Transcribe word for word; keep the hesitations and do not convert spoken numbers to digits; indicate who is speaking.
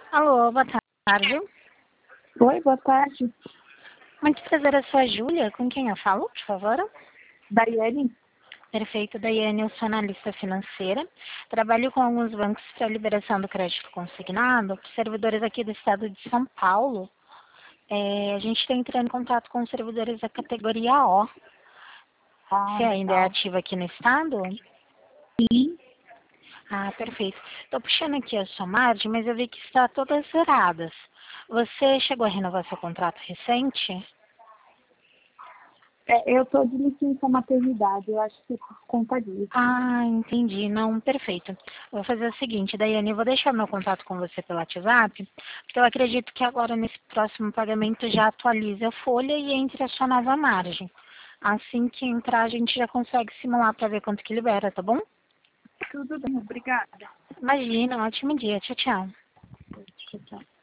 Speaker 1: Alô, boa tarde.
Speaker 2: Oi, boa tarde.
Speaker 1: Muito prazer, eu sou a Júlia. Com quem eu falo, por favor?
Speaker 2: Daiane?
Speaker 1: Perfeito, Daiane, eu sou analista financeira. Trabalho com alguns bancos para liberação do crédito consignado, para servidores aqui do estado de São Paulo. É, a gente está entrando em contato com os servidores da categoria O.
Speaker 2: Ah,
Speaker 1: Você ainda é
Speaker 2: legal.
Speaker 1: ativa aqui no estado?
Speaker 2: Sim.
Speaker 1: Ah, perfeito. Estou puxando aqui a sua margem, mas eu vi que está todas zeradas. Você chegou a renovar seu contrato recente?
Speaker 2: É, eu tô de licença maternidade, eu acho que é por conta disso.
Speaker 1: Ah, entendi. Não, perfeito. Vou fazer o seguinte, Daiane, eu vou deixar meu contato com você pelo WhatsApp, porque eu acredito que agora nesse próximo pagamento já atualize a folha e entre a sua nova margem. Assim que entrar, a gente já consegue simular para ver quanto que libera, tá bom?
Speaker 2: Tudo bem, obrigada.
Speaker 1: Imagina, um ótimo dia. Tchau, tchau.
Speaker 2: Tchau, tchau.